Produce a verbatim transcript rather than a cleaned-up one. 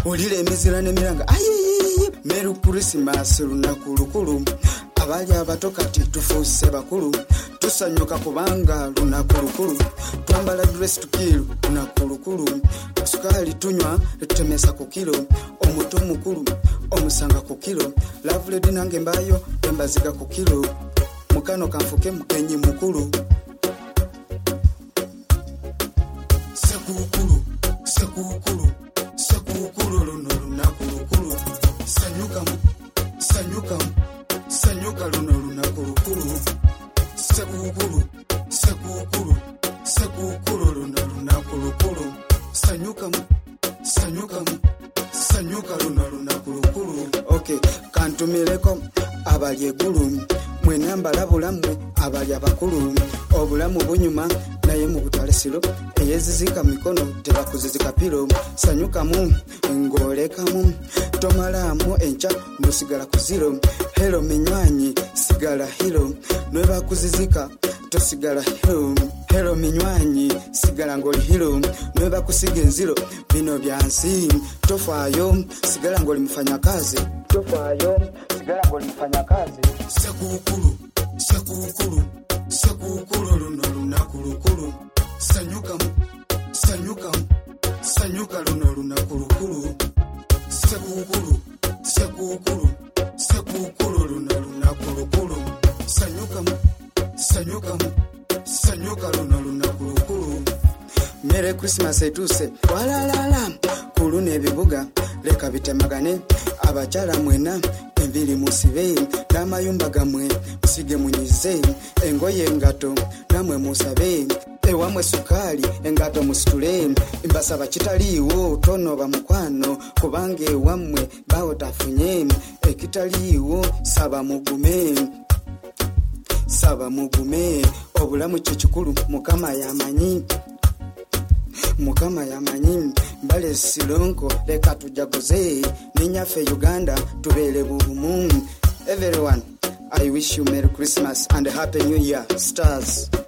ulire emizira n'emiranga ayiyiyi Merry Christmas lunaku lukulu abali abato kati tufuuse bakulu tusanyuka kubanga lunaku lukulu twambala dress to kill lunaku lukulu sukali tunywa tutemesa ku kilo omuto mukulu omusanga ku kilo lovely dinange mbayo embazika ku kilo mukano kanfuke mukenyi mukulu sekukulu sekukulu sekukulu luno lunaku lukulu sanyuka sanyuka sanyuka luno lunaku lukulu sekukulu sekukulu sekukulu luno lunaku lukulu sanyuka sanyuka sanyuka luno lunaku lukulu okay kantumireko abali egulu mwene mbala bulamwe abali abakulu obulamu bunyuma naye mu butalesiro eyezizika mikono tebakuzizika pilo sanyukamu ngolekamu tomalamu encha musigala kuziro hero minywanyi sigala hilo nweba kuzizika tosigala hilo hero minywanyi sigala ngoli hilo nweba kusiga enziro bino byansi tofayo sigala ngoli mfanya kazi tofayo sigala ngoli mfanya kazi sekukulu sekukulu sekukulu luno lunaku lukulu sanyuka sanyuka sanyuka luno lunaku lukulu sekukulu sekukulu sekukulu luno lunaku lukulu sanyuka sanyuka sanyuka luno lunaku lukulu Merry Christmas etuse walalala kuluna ebibuga leka bitemagane abachala mwena enviri musibe n'amayumba gamwe musige munyize engoye engato namwe musabe ewamwe sukali engato musitule mbasaba kitaliiwo tonoba mukwano kubange ewamwe bawo tafunye ekitaliiwo saba mugume saba mugume obulamu kyekikulu mukama yamanyi mukama yamanyi mbale silonko leka tujagoze ninyafe Uganda tubele bubumu everyone I wish you Merry Christmas and a Happy New Year stars.